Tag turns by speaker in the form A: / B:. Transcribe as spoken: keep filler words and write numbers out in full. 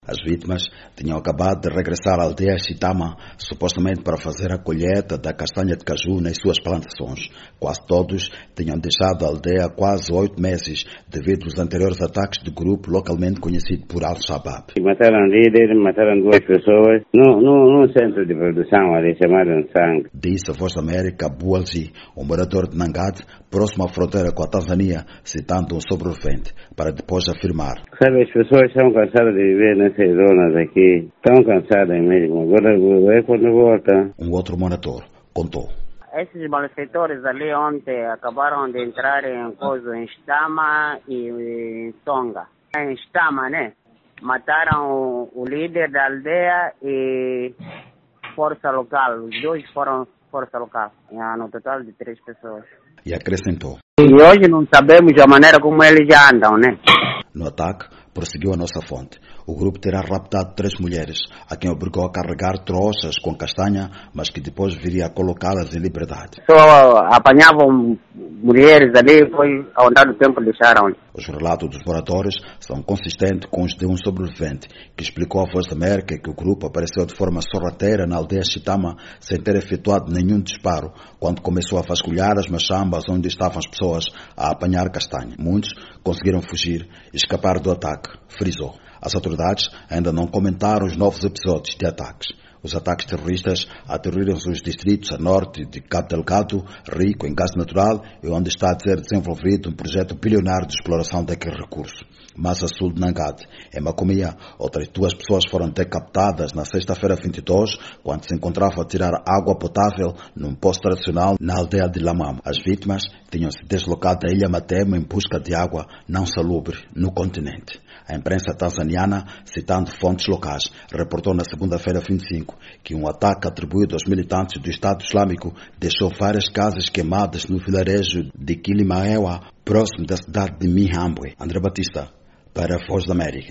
A: As vítimas tinham acabado de regressar à aldeia Chitama, supostamente para fazer a colheita da castanha de caju nas suas plantações. Quase todos tinham deixado a aldeia há quase oito meses, devido aos anteriores ataques do grupo localmente conhecido por Al-Shabaab.
B: Mataram líderes, mataram duas pessoas no, no, no centro de produção ali chamado Sangue.
A: Disse a Voz da América Bualji, um morador de Nangad, próximo à fronteira com a Tanzânia, citando um sobrevivente, para depois afirmar:
B: Sabe, as pessoas estão cansadas de viver nessas zonas aqui, estão cansadas mesmo, agora é quando volta.
A: Um outro morador contou:
C: Esses malfeitores ali ontem acabaram de entrar em coisa, em Stama e em Tonga. Em Stama, né? Mataram o, o líder da aldeia e força local. Os dois foram força local. No total de três pessoas.
A: E acrescentou:
C: E hoje não sabemos a maneira como eles já andam, né?
A: No ataque, prosseguiu a nossa fonte, o grupo terá raptado três mulheres, a quem obrigou a carregar trouxas com castanha, mas que depois viria a colocá-las em liberdade.
C: Só apanhavam mulheres ali, foi ao andar do tempo deixaram.
A: Os relatos dos moradores são consistentes com os de um sobrevivente, que explicou à Voz da América que o grupo apareceu de forma sorrateira na aldeia Chitama, sem ter efetuado nenhum disparo, quando começou a vasculhar as machambas onde estavam as pessoas a apanhar castanha. Muitos conseguiram fugir e escapar do ataque, frisou. As autoridades ainda não comentaram os novos episódios de ataques. Os ataques terroristas atingiram os distritos a norte de Cabo Delgado, rico em gás natural, e onde está a ser desenvolvido um projeto bilionário de exploração daquele recurso. Mais a sul de Nangad, em Macomia, outras duas pessoas foram decapitadas na sexta-feira vinte e dois, quando se encontravam a tirar água potável num posto tradicional na aldeia de Lamam. As vítimas tinham se deslocado da ilha Matemo em busca de água não salubre no continente. A imprensa tanzaniana, citando fontes locais, reportou na segunda-feira vinte e cinco que um ataque atribuído aos militantes do Estado Islâmico deixou várias casas queimadas no vilarejo de Kilimaewa, próximo da cidade de Mihambwe. André Batista, para a Voz da América.